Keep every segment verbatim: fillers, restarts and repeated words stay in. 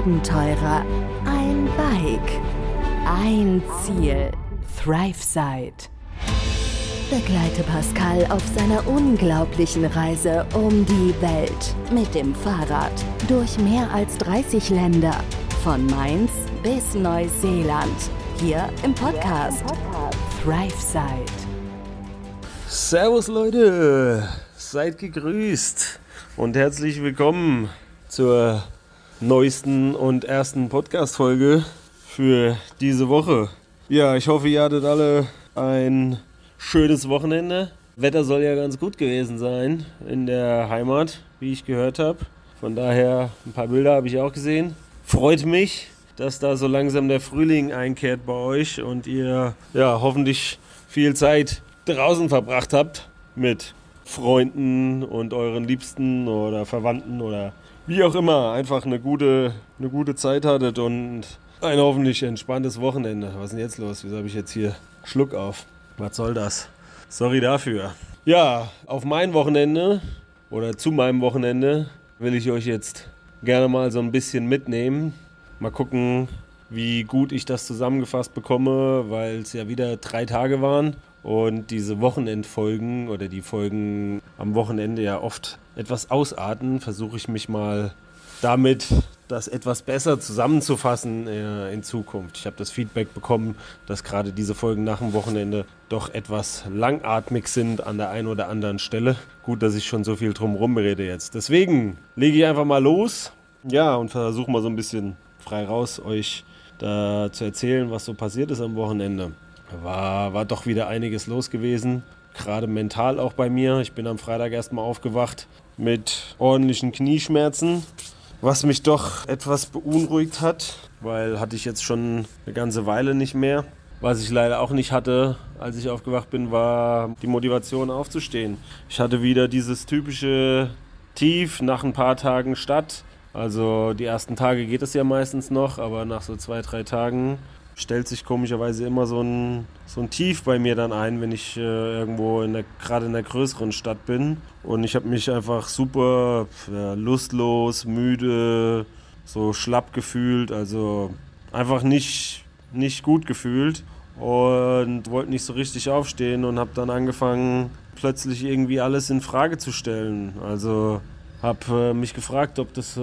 Abenteurer, ein Bike, ein Ziel. ThriveSide. Begleite Pascal auf seiner unglaublichen Reise um die Welt mit dem Fahrrad durch mehr als dreißig Länder, von Mainz bis Neuseeland, hier im Podcast ThriveSide. Servus Leute, seid gegrüßt und herzlich willkommen zur neuesten und ersten Podcast-Folge für diese Woche. Ja, ich hoffe, ihr hattet alle ein schönes Wochenende. Wetter soll ja ganz gut gewesen sein in der Heimat, wie ich gehört habe. Von daher, ein paar Bilder habe ich auch gesehen. Freut mich, dass da so langsam der Frühling einkehrt bei euch und ihr ja hoffentlich viel Zeit draußen verbracht habt mit Freunden und euren Liebsten oder Verwandten oder wie auch immer. Einfach eine gute, eine gute Zeit hattet und ein hoffentlich entspanntes Wochenende. Was ist denn jetzt los? Wieso habe ich jetzt hier Schluck auf? Was soll das? Sorry dafür. Ja, auf mein Wochenende oder zu meinem Wochenende will ich euch jetzt gerne mal so ein bisschen mitnehmen. Mal gucken, wie gut ich das zusammengefasst bekomme, weil es ja wieder drei Tage waren und diese Wochenendfolgen oder die Folgen am Wochenende ja oft etwas ausarten. Versuche ich mich mal damit das etwas besser zusammenzufassen äh, in Zukunft. Ich habe das Feedback bekommen, dass gerade diese Folgen nach dem Wochenende doch etwas langatmig sind an der einen oder anderen Stelle. Gut, dass ich schon so viel drum rumrede jetzt. Deswegen lege ich einfach mal los, ja, und versuche mal so ein bisschen frei raus, euch da zu erzählen, was so passiert ist am Wochenende. War, war doch wieder einiges los gewesen, gerade mental auch bei mir. Ich bin am Freitag erstmal aufgewacht mit ordentlichen Knieschmerzen, was mich doch etwas beunruhigt hat, weil hatte ich jetzt schon eine ganze Weile nicht mehr. Was ich leider auch nicht hatte, als ich aufgewacht bin, war die Motivation aufzustehen. Ich hatte wieder dieses typische Tief nach ein paar Tagen Stadt. Also die ersten Tage geht es ja meistens noch, aber nach so zwei, drei Tagen stellt sich komischerweise immer so ein, so ein Tief bei mir dann ein, wenn ich äh, irgendwo in der, gerade in einer größeren Stadt bin. Und ich habe mich einfach super ja, lustlos, müde, so schlapp gefühlt, also einfach nicht, nicht gut gefühlt und wollte nicht so richtig aufstehen und habe dann angefangen, plötzlich irgendwie alles in Frage zu stellen. Also habe äh, mich gefragt, ob das, äh,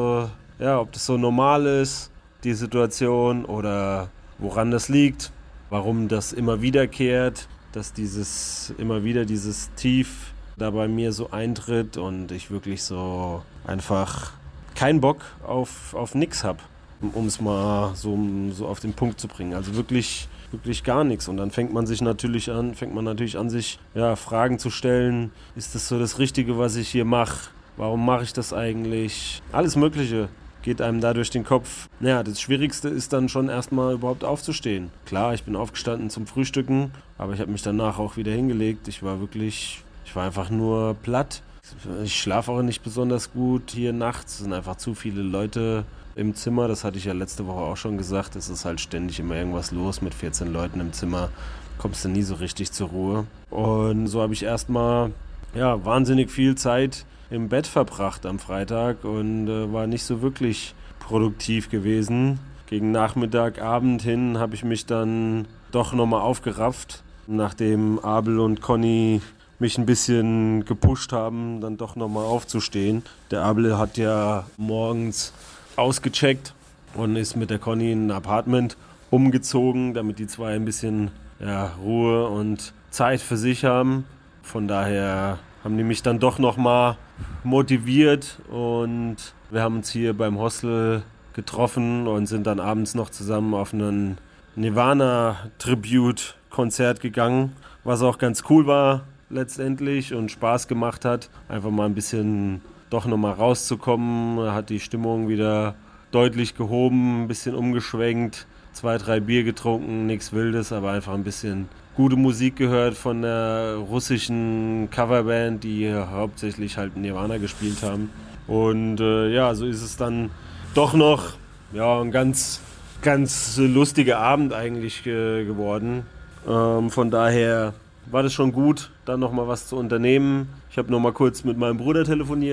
ja, ob das so normal ist, die Situation, oder woran das liegt, warum das immer wiederkehrt, dass dieses immer wieder dieses Tief da bei mir so eintritt und ich wirklich so einfach keinen Bock auf, auf nix habe, um es mal so, so auf den Punkt zu bringen. Also wirklich, wirklich gar nichts. Und dann fängt man sich natürlich an, fängt man natürlich an, sich ja, Fragen zu stellen. Ist das so das Richtige, was ich hier mache? Warum mache ich das eigentlich? Alles Mögliche geht einem da durch den Kopf. Naja, das Schwierigste ist dann schon erstmal überhaupt aufzustehen. Klar, ich bin aufgestanden zum Frühstücken, aber ich habe mich danach auch wieder hingelegt. Ich war wirklich, ich war einfach nur platt. Ich schlafe auch nicht besonders gut hier nachts. Es sind einfach zu viele Leute im Zimmer. Das hatte ich ja letzte Woche auch schon gesagt. Es ist halt ständig immer irgendwas los mit vierzehn Leuten im Zimmer. Kommst du nie so richtig zur Ruhe. Und so habe ich erstmal ja, wahnsinnig viel Zeit im Bett verbracht am Freitag und äh, war nicht so wirklich produktiv gewesen. Gegen Nachmittag, Abend hin habe ich mich dann doch nochmal aufgerafft, nachdem Abel und Conny mich ein bisschen gepusht haben, dann doch nochmal aufzustehen. Der Abel hat ja morgens ausgecheckt und ist mit der Conny in ein Apartment umgezogen, damit die zwei ein bisschen ja, Ruhe und Zeit für sich haben. Von daher haben die mich dann doch nochmal motiviert und wir haben uns hier beim Hostel getroffen und sind dann abends noch zusammen auf ein Nirvana-Tribute-Konzert gegangen, was auch ganz cool war letztendlich und Spaß gemacht hat, einfach mal ein bisschen doch nochmal rauszukommen, hat die Stimmung wieder deutlich gehoben, ein bisschen umgeschwenkt, zwei, drei Bier getrunken, nichts Wildes, aber einfach ein bisschen gute Musik gehört von der russischen Coverband, die hauptsächlich halt Nirvana gespielt haben. Und äh, ja, so ist es dann doch noch ja, ein ganz, ganz lustiger Abend eigentlich äh, geworden. Ähm, von daher war das schon gut, dann nochmal was zu unternehmen. Ich habe nochmal kurz mit meinem Bruder telefoniert,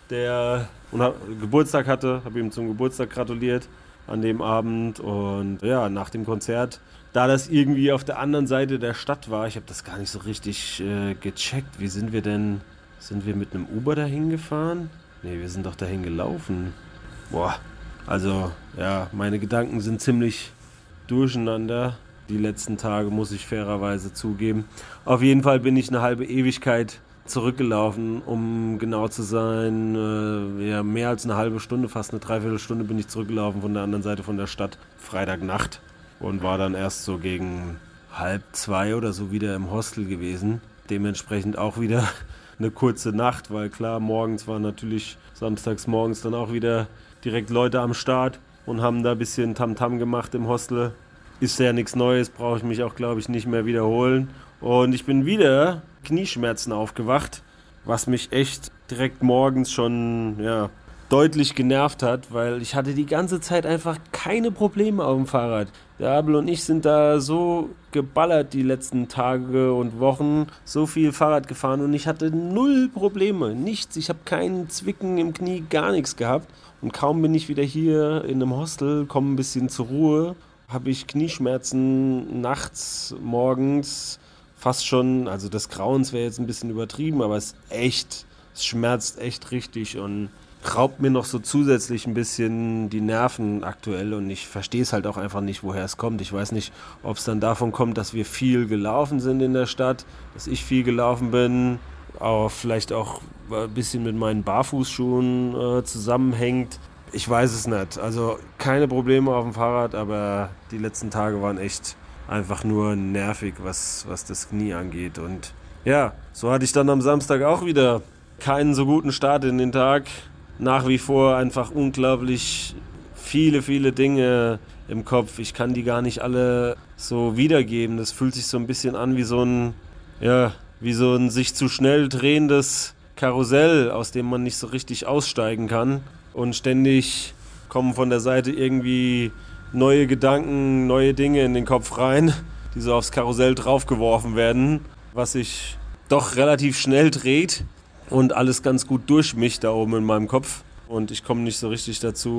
der Geburtstag hatte, habe ihm zum Geburtstag gratuliert an dem Abend und ja, nach dem Konzert, da das irgendwie auf der anderen Seite der Stadt war, ich habe das gar nicht so richtig äh, gecheckt, wie sind wir denn, sind wir mit einem Uber dahin gefahren? Nee, wir sind doch dahin gelaufen. Boah, also ja, meine Gedanken sind ziemlich durcheinander. Die letzten Tage, muss ich fairerweise zugeben. Auf jeden Fall bin ich eine halbe Ewigkeit zurückgelaufen, um genau zu sein. Äh, ja, mehr als eine halbe Stunde, fast eine Dreiviertelstunde bin ich zurückgelaufen von der anderen Seite von der Stadt, Freitagnacht. Und war dann erst so gegen halb zwei oder so wieder im Hostel gewesen. Dementsprechend auch wieder eine kurze Nacht, weil klar, morgens waren natürlich samstags morgens dann auch wieder direkt Leute am Start und haben da ein bisschen Tamtam gemacht im Hostel. Ist ja nichts Neues, brauche ich mich auch, glaube ich, nicht mehr wiederholen. Und ich bin wieder Knieschmerzen aufgewacht, was mich echt direkt morgens schon ja, deutlich genervt hat, weil ich hatte die ganze Zeit einfach keine Probleme auf dem Fahrrad. Der Abel und ich sind da so geballert die letzten Tage und Wochen, so viel Fahrrad gefahren und ich hatte null Probleme, nichts. Ich habe keinen Zwicken im Knie, gar nichts gehabt. Und kaum bin ich wieder hier in einem Hostel, komme ein bisschen zur Ruhe, habe ich Knieschmerzen nachts, morgens, fast schon, also des Grauens wäre jetzt ein bisschen übertrieben, aber es ist echt, es schmerzt echt richtig und raubt mir noch so zusätzlich ein bisschen die Nerven aktuell und ich verstehe es halt auch einfach nicht, woher es kommt. Ich weiß nicht, ob es dann davon kommt, dass wir viel gelaufen sind in der Stadt, dass ich viel gelaufen bin, aber vielleicht auch ein bisschen mit meinen Barfußschuhen äh, zusammenhängt. Ich weiß es nicht. Also keine Probleme auf dem Fahrrad, aber die letzten Tage waren echt einfach nur nervig, was, was das Knie angeht. Und ja, so hatte ich dann am Samstag auch wieder keinen so guten Start in den Tag. Nach wie vor einfach unglaublich viele, viele Dinge im Kopf. Ich kann die gar nicht alle so wiedergeben. Das fühlt sich so ein bisschen an wie so ein, ja, wie so ein sich zu schnell drehendes Karussell, aus dem man nicht so richtig aussteigen kann. Und ständig kommen von der Seite irgendwie neue Gedanken, neue Dinge in den Kopf rein, die so aufs Karussell draufgeworfen werden, was sich doch relativ schnell dreht und alles ganz gut durchmischt da oben in meinem Kopf. Und ich komme nicht so richtig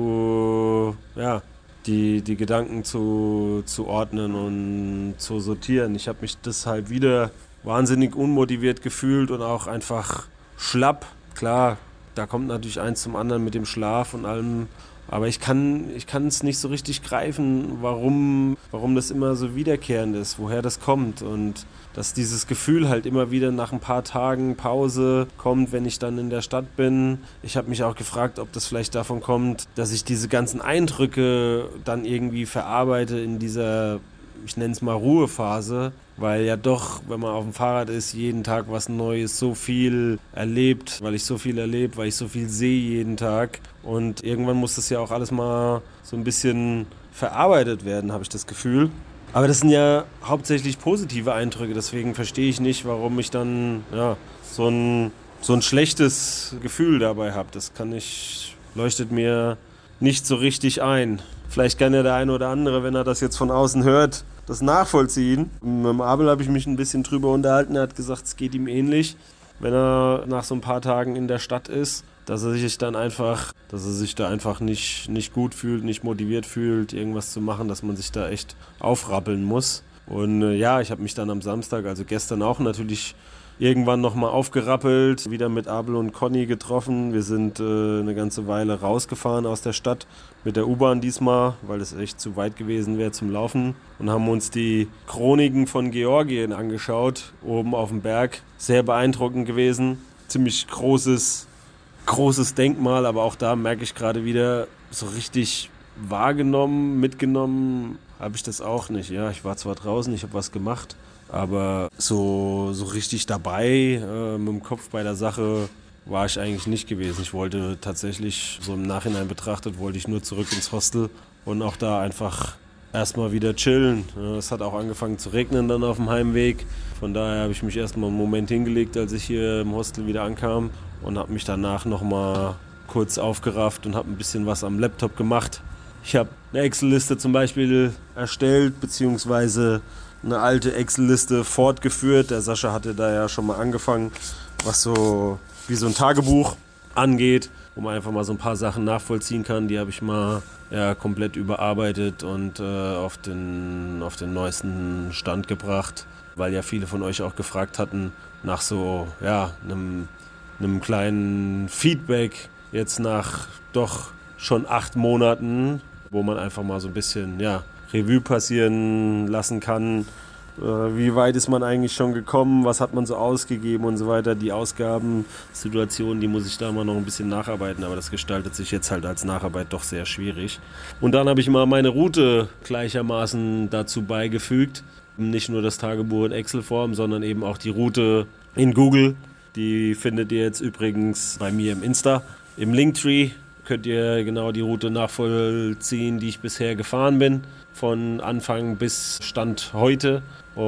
dazu, ja, die, die Gedanken zu, zu ordnen und zu sortieren. Ich habe mich deshalb wieder wahnsinnig unmotiviert gefühlt und auch einfach schlapp. Klar, da kommt natürlich eins zum anderen mit dem Schlaf und allem. Aber ich kann ich kann es nicht so richtig greifen, warum, warum das immer so wiederkehrend ist, woher das kommt. Und dass dieses Gefühl halt immer wieder nach ein paar Tagen Pause kommt, wenn ich dann in der Stadt bin. Ich habe mich auch gefragt, ob das vielleicht davon kommt, dass ich diese ganzen Eindrücke dann irgendwie verarbeite in dieser, ich nenne es mal Ruhephase, weil ja doch, wenn man auf dem Fahrrad ist, jeden Tag was Neues, so viel erlebt, weil ich so viel erlebe, weil ich so viel sehe jeden Tag und irgendwann muss das ja auch alles mal so ein bisschen verarbeitet werden, habe ich das Gefühl. Aber das sind ja hauptsächlich positive Eindrücke, deswegen verstehe ich nicht, warum ich dann ja, so ein, so ein schlechtes Gefühl dabei habe. Das kann ich, leuchtet mir nicht so richtig ein. Vielleicht kann ja der eine oder andere, wenn er das jetzt von außen hört, das nachvollziehen. Mit dem Abel habe ich mich ein bisschen drüber unterhalten. Er hat gesagt, es geht ihm ähnlich, wenn er nach so ein paar Tagen in der Stadt ist, dass er sich dann einfach, dass er sich da einfach nicht, nicht gut fühlt, nicht motiviert fühlt, irgendwas zu machen, dass man sich da echt aufrappeln muss. Und äh, ja, ich habe mich dann am Samstag, also gestern auch natürlich irgendwann nochmal aufgerappelt, wieder mit Abel und Conny getroffen. Wir sind äh, eine ganze Weile rausgefahren aus der Stadt mit der U-Bahn diesmal, weil es echt zu weit gewesen wäre zum Laufen und haben uns die Chroniken von Georgien angeschaut, oben auf dem Berg. Sehr beeindruckend gewesen, ziemlich großes, großes Denkmal, aber auch da merke ich gerade wieder, so richtig wahrgenommen, mitgenommen habe ich das auch nicht. Ja, ich war zwar draußen, ich habe was gemacht, aber so, so richtig dabei, äh, mit dem Kopf bei der Sache, war ich eigentlich nicht gewesen. Ich wollte tatsächlich, so im Nachhinein betrachtet, wollte ich nur zurück ins Hostel und auch da einfach erstmal wieder chillen. Es hat auch angefangen zu regnen dann auf dem Heimweg. Von daher habe ich mich erstmal einen Moment hingelegt, als ich hier im Hostel wieder ankam und habe mich danach nochmal kurz aufgerafft und habe ein bisschen was am Laptop gemacht. Ich habe eine Excel-Liste zum Beispiel erstellt, beziehungsweise eine alte Excel-Liste fortgeführt. Der Sascha hatte da ja schon mal angefangen, was so wie so ein Tagebuch angeht. wo man einfach mal so ein paar Sachen nachvollziehen kann. Die habe ich mal ja, komplett überarbeitet und äh, auf den, auf den neuesten Stand gebracht, weil ja viele von euch auch gefragt hatten nach so ja, einem, einem kleinen Feedback jetzt nach doch schon acht Monaten, wo man einfach mal so ein bisschen ja, Revue passieren lassen kann. Wie weit ist man eigentlich schon gekommen, was hat man so ausgegeben und so weiter. Die Ausgabensituation, die muss ich da mal noch ein bisschen nacharbeiten, aber das gestaltet sich jetzt halt als Nacharbeit doch sehr schwierig. Und dann habe ich mal meine Route gleichermaßen dazu beigefügt. Nicht nur das Tagebuch in Excel-Form, sondern eben auch die Route in Google. Die findet ihr jetzt übrigens bei mir im Insta. Im Linktree könnt ihr genau die Route nachvollziehen, die ich bisher gefahren bin. Von Anfang bis Stand heute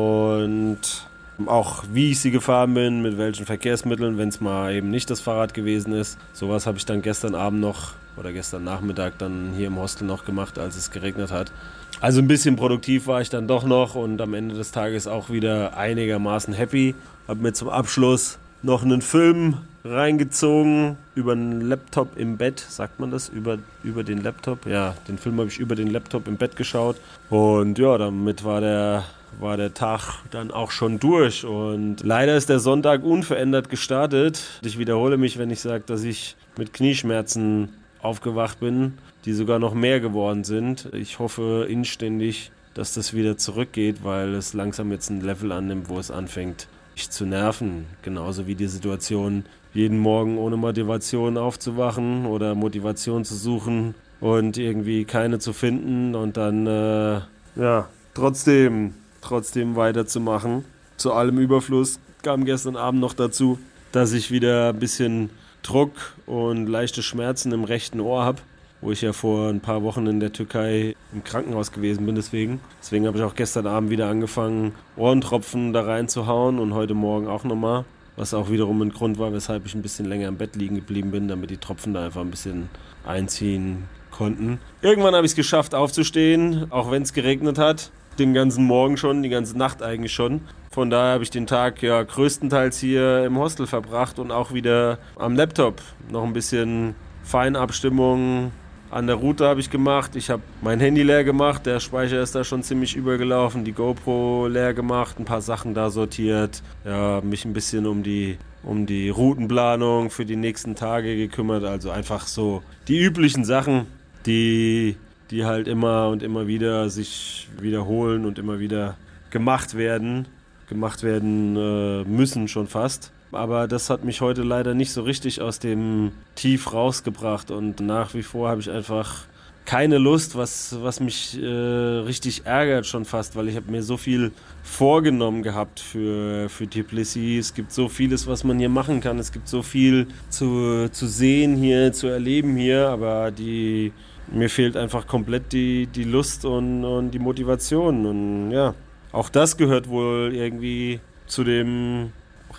und auch wie ich sie gefahren bin, mit welchen Verkehrsmitteln, wenn es mal eben nicht das Fahrrad gewesen ist. Sowas habe ich dann gestern Abend noch oder gestern Nachmittag dann hier im Hostel noch gemacht, als es geregnet hat. Also ein bisschen produktiv war ich dann doch noch und am Ende des Tages auch wieder einigermaßen happy. Habe mir zum Abschluss noch einen Film reingezogen über einen Laptop im Bett, sagt man das, über, über den Laptop? Ja, den Film habe ich über den Laptop im Bett geschaut und ja, damit war der, war der Tag dann auch schon durch und leider ist der Sonntag unverändert gestartet. Ich wiederhole mich, wenn ich sage, dass ich mit Knieschmerzen aufgewacht bin, die sogar noch mehr geworden sind. Ich hoffe inständig, dass das wieder zurückgeht, weil es langsam jetzt ein Level annimmt, wo es anfängt, mich zu nerven. Genauso wie die Situation, jeden Morgen ohne Motivation aufzuwachen oder Motivation zu suchen und irgendwie keine zu finden und dann äh, ja, trotzdem, trotzdem weiterzumachen. Zu allem Überfluss kam gestern Abend noch dazu, dass ich wieder ein bisschen Druck und leichte Schmerzen im rechten Ohr habe, wo ich ja vor ein paar Wochen in der Türkei im Krankenhaus gewesen bin. Deswegen, deswegen habe ich auch gestern Abend wieder angefangen, Ohrentropfen da reinzuhauen und heute Morgen auch nochmal. Was auch wiederum ein Grund war, weshalb ich ein bisschen länger im Bett liegen geblieben bin, damit die Tropfen da einfach ein bisschen einziehen konnten. Irgendwann habe ich es geschafft aufzustehen, auch wenn es geregnet hat. Den ganzen Morgen schon, die ganze Nacht eigentlich schon. Von daher habe ich den Tag ja größtenteils hier im Hostel verbracht und auch wieder am Laptop. Noch ein bisschen Feinabstimmung an der Route habe ich gemacht. Ich habe mein Handy leer gemacht, der Speicher ist da schon ziemlich übergelaufen, die GoPro leer gemacht, ein paar Sachen da sortiert, ja, mich ein bisschen um die, um die Routenplanung für die nächsten Tage gekümmert. Also einfach so die üblichen Sachen, die, die halt immer und immer wieder sich wiederholen und immer wieder gemacht werden, gemacht werden äh, müssen schon fast. Aber das hat mich heute leider nicht so richtig aus dem Tief rausgebracht und nach wie vor habe ich einfach keine Lust, was, was mich äh, richtig ärgert schon fast, weil ich habe mir so viel vorgenommen gehabt für, für Tbilisi. Es gibt so vieles, was man hier machen kann. Es gibt so viel zu, zu sehen hier, zu erleben hier, aber die, mir fehlt einfach komplett die, die Lust und, und die Motivation. Und ja, auch das gehört wohl irgendwie zu dem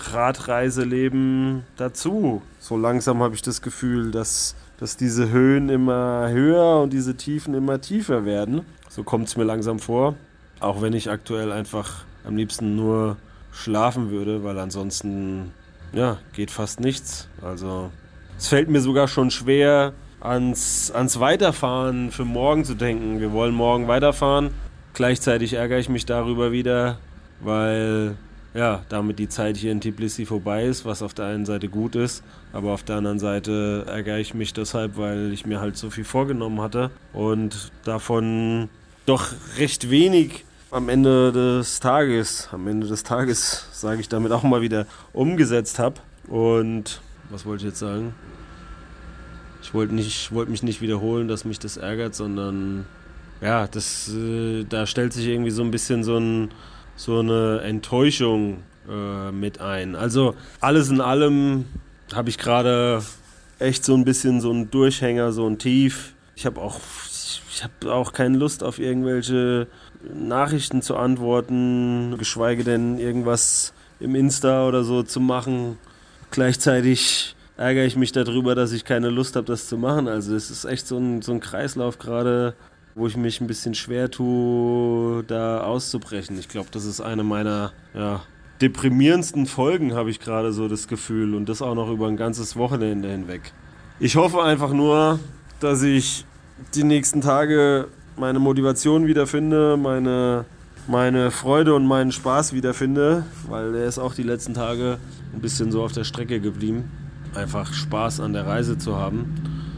Radreiseleben dazu. So langsam habe ich das Gefühl, dass, dass diese Höhen immer höher und diese Tiefen immer tiefer werden. So kommt es mir langsam vor. Auch wenn ich aktuell einfach am liebsten nur schlafen würde, weil ansonsten ja, geht fast nichts. Also es fällt mir sogar schon schwer, ans, ans Weiterfahren für morgen zu denken. Wir wollen morgen weiterfahren. Gleichzeitig ärgere ich mich darüber wieder, weil ja, damit die Zeit hier in Tbilisi vorbei ist, was auf der einen Seite gut ist, aber auf der anderen Seite ärgere ich mich deshalb, weil ich mir halt so viel vorgenommen hatte und davon doch recht wenig am Ende des Tages, am Ende des Tages, sage ich damit auch mal wieder, umgesetzt habe. Und was wollte ich jetzt sagen? Ich wollte nicht, wollte mich nicht wiederholen, dass mich das ärgert, sondern ja, das, äh, da stellt sich irgendwie so ein bisschen so ein so eine Enttäuschung äh, mit ein. Also alles in allem habe ich gerade echt so ein bisschen so einen Durchhänger, so ein Tief. Ich habe auch, ich habe auch keine Lust auf irgendwelche Nachrichten zu antworten, geschweige denn irgendwas im Insta oder so zu machen. Gleichzeitig ärgere ich mich darüber, dass ich keine Lust habe, das zu machen. Also es ist echt so ein, so ein Kreislauf gerade, wo ich mich ein bisschen schwer tue, da auszubrechen. Ich glaube, das ist eine meiner ja, deprimierendsten Folgen, habe ich gerade so das Gefühl. Und das auch noch über ein ganzes Wochenende hinweg. Ich hoffe einfach nur, dass ich die nächsten Tage meine Motivation wiederfinde, meine, meine Freude und meinen Spaß wiederfinde, weil der ist auch die letzten Tage ein bisschen so auf der Strecke geblieben. Einfach Spaß an der Reise zu haben.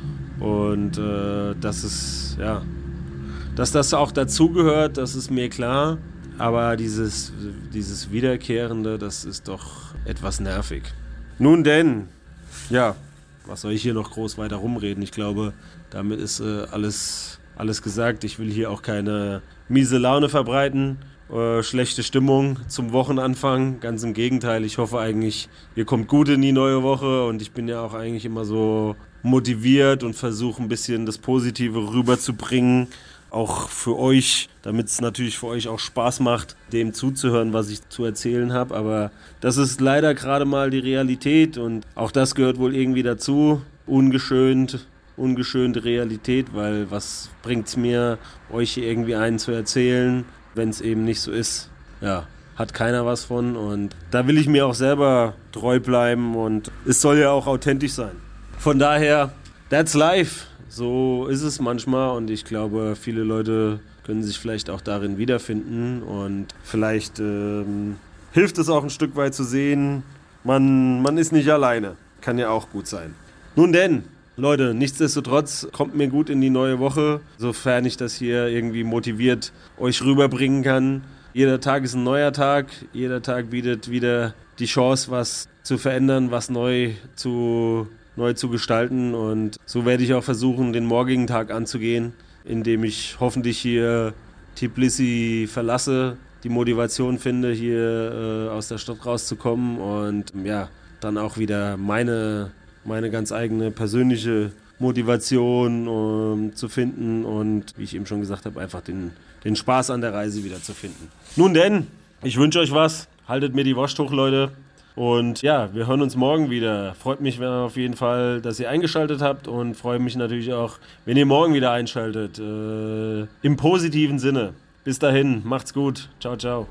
Und äh, das ist, ja, dass das auch dazugehört, das ist mir klar. Aber dieses, dieses Wiederkehrende, das ist doch etwas nervig. Nun denn, ja, was soll ich hier noch groß weiter rumreden? Ich glaube, damit ist äh, alles, alles gesagt. Ich will hier auch keine miese Laune verbreiten, äh, schlechte Stimmung zum Wochenanfang. Ganz im Gegenteil, ich hoffe eigentlich, ihr kommt gut in die neue Woche. Und ich bin ja auch eigentlich immer so motiviert und versuche ein bisschen das Positive rüberzubringen. Auch für euch, damit es natürlich für euch auch Spaß macht, dem zuzuhören, was ich zu erzählen habe. Aber das ist leider gerade mal die Realität und auch das gehört wohl irgendwie dazu. Ungeschönt, ungeschönte Realität, weil was bringt es mir, euch hier irgendwie einen zu erzählen, wenn es eben nicht so ist. Ja, hat keiner was von und da will ich mir auch selber treu bleiben und es soll ja auch authentisch sein. Von daher, that's life. So ist es manchmal und ich glaube, viele Leute können sich vielleicht auch darin wiederfinden und vielleicht ähm, hilft es auch ein Stück weit zu sehen, man, man ist nicht alleine. Kann ja auch gut sein. Nun denn, Leute, nichtsdestotrotz kommt mir gut in die neue Woche, sofern ich das hier irgendwie motiviert euch rüberbringen kann. Jeder Tag ist ein neuer Tag, jeder Tag bietet wieder die Chance, was zu verändern, was neu zu neu zu gestalten und so werde ich auch versuchen, den morgigen Tag anzugehen, indem ich hoffentlich hier Tbilisi verlasse, die Motivation finde, hier äh, aus der Stadt rauszukommen und ja, dann auch wieder meine, meine ganz eigene persönliche Motivation um, zu finden und, wie ich eben schon gesagt habe, einfach den, den Spaß an der Reise wieder zu finden. Nun denn, ich wünsche euch was, haltet mir die Wurst hoch, Leute. Und ja, wir hören uns morgen wieder. Freut mich auf jeden Fall, dass ihr eingeschaltet habt und freue mich natürlich auch, wenn ihr morgen wieder einschaltet. Äh, im positiven Sinne. Bis dahin, macht's gut. Ciao, ciao.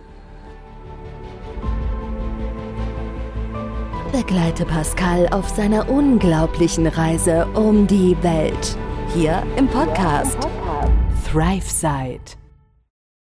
Begleite Pascal auf seiner unglaublichen Reise um die Welt. Hier im Podcast ThriveSide.